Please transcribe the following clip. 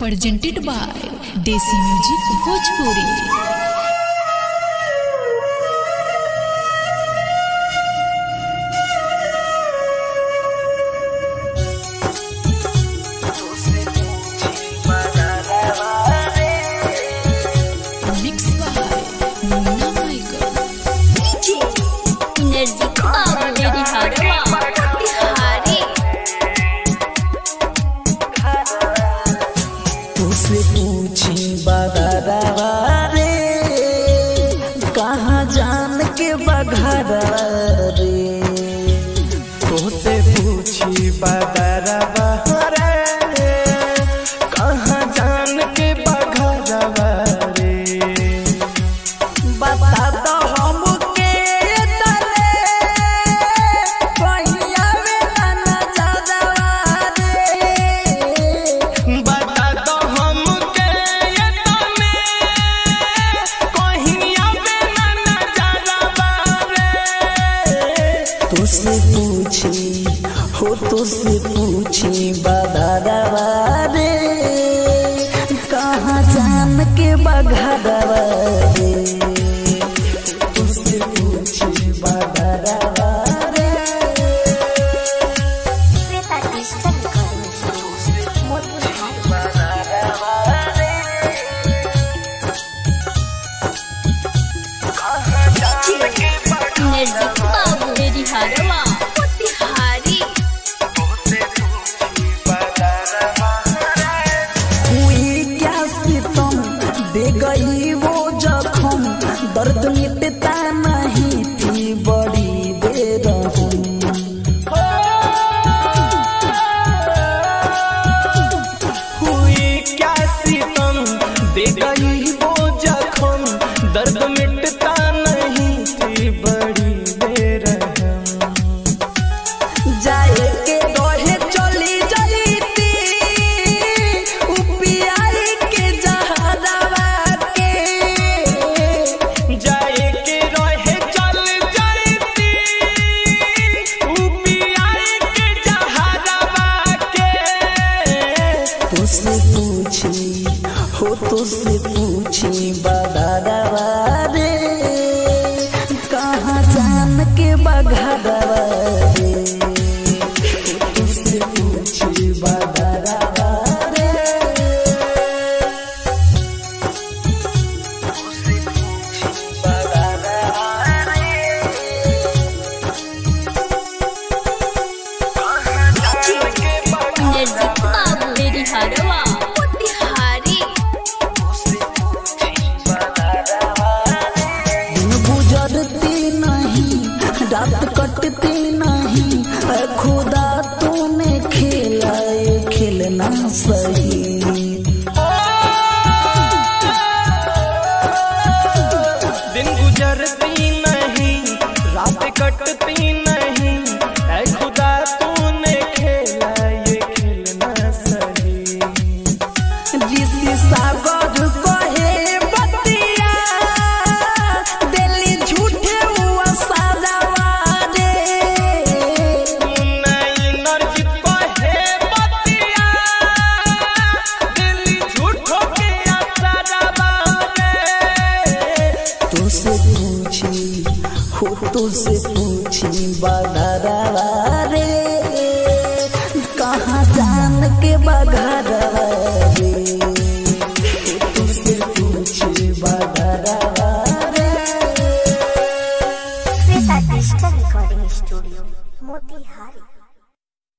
presented by Desi Music Bhojpuri। तुझसे पूछी बगरवा रे कहाँ जान के बगरवा रे, तुझसे पूछी बगरवा रे कहाँ जान के बगरवा रे, बता दो हमके तले कहिया में ना जादवा रे, बता दो हमके तले कहिया में ना जादवा रे। तुझसे पूछी हो तुझसे पूछी बगरवा रे कहाँ जान के बगरवा रे, तुझसे पूछी बगरवा रे। हुई क्या सितम दे गई वो जख्म, दर्द मिटता नहीं थी बड़ी बेरहम। हुई क्या सितम दे गई वो जख्म, दर्द मिटता नहीं थी बड़ी बेरहम। जाए के रहे चली जाती उपियाई के जहरवा के, जाए के रहे चल जाती उपियाई के जहरवा के। तुझसे पूछी हो तुझसे पूछी बगरवा रे कहाँ जान के बगरवा रे, तुझसे पूछी बगरवा रे। तुझसे पूछी बगरवा रे कहाँ जान के बगरवा गुजरती नहीं रात कटती नहीं, खुदा तूने खेला ये खेलना सही। दिन गुजरती नहीं रात कटती नहीं, खुदा तूने खेला ये खेलना सही। जिस सागर कहे बतिया दिल्ली झूठे हुआ सादवा रे, नहीं नरजित कहे बतिया दिल्ली झूठो के सादवा रे। तुझसे पूछी हो तुझसे पूछी बगरवा रे कहाँ जान के बगरवा रे, तुझसे पूछी बगरवा रे। Shweta digital recording studio Motihari.